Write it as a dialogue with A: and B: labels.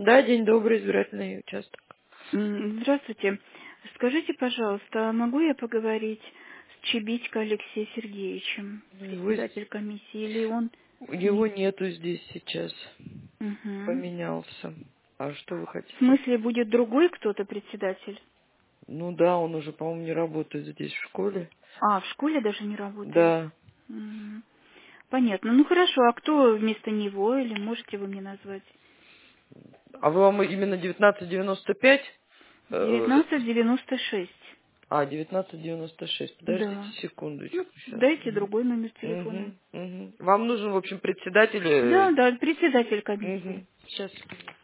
A: Да, день добрый, избирательный участок.
B: Здравствуйте. Скажите, пожалуйста, а могу я поговорить с Чебитько Алексеем Сергеевичем, председатель комиссии, или он
A: Его
B: не...
A: нету здесь сейчас.
B: Мгм.
A: Поменялся. А что вы
B: В
A: хотите?
B: смысле, будет другой кто-то председатель?
A: Ну да, он уже, по-моему, не работает здесь в школе.
B: А, в школе даже не работает?
A: Да.
B: Мгм. Понятно. Ну хорошо, а кто вместо него, или можете вы мне назвать?
A: А вы вам именно 1995?
B: 1996.
A: 1996. Подождите
B: Да. Ну,
A: секундочку сейчас.
B: дайте другой номер телефона.
A: Вам нужен, в общем, председатель.
B: Да, да, председатель комиссии.
A: Сейчас.